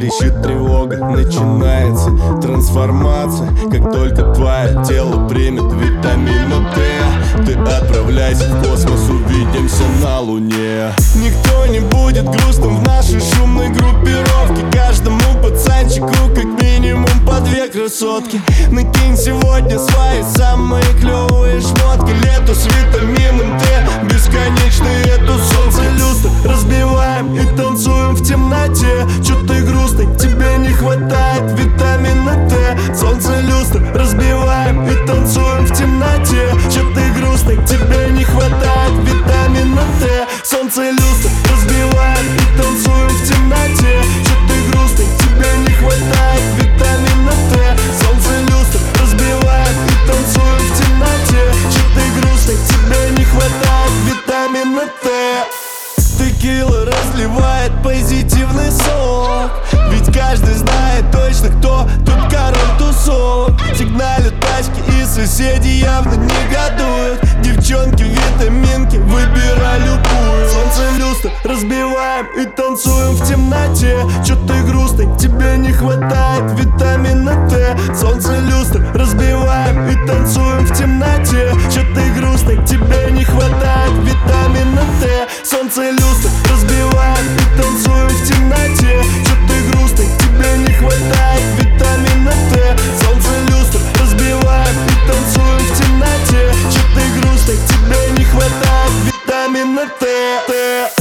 Трещит тревога, начинается трансформация. Как только твое тело примет витамина Д, ты отправляйся в космос, увидимся на Луне. Никто не будет грустным в нашей шумной группировке. Каждому пацанчику как минимум по 2 красотки. Накинь сегодня свои самые клевые шмотки. Лето с витамином Д, бесконечный это солнце люстр. Разбиваем и танцуем в темноте. Чё ты грустный, тебе не хватает витамина Д. Солнце люстр, разбиваем и танцуем в темноте. Чё ты грустный, тебе не хватает витамина Д. Солнце люстр, разбиваем и танцуем в темноте. Чё ты грустный, тебе не хватает витамина Д. Солнце люстр, разбиваем и танцуем в темноте. Чё ты грустный, тебе не хватает витамина Д. Текила разливает позитивный сок, ведь каждый знает точно, кто тут король тусовок. Сигналят тачки и соседи явно негодуют. Девчонки, витаминки, выбирай любую. Солнце люстр, разбиваем и танцуем в темноте. Чё ты грустный, тебе не хватает витамина Д. Солнце люстр, разбиваем и танцуем в темноте. Чё ты грустный, тебе не хватает витамина Д. Солнце люстр, разбиваем и танцуем в темноте. Чё ты грустный, тебе не хватает витамина Д. Солнце люстр, разбиваем и танцуем в темноте. Чё ты грустный, тебе не хватает витамина Д.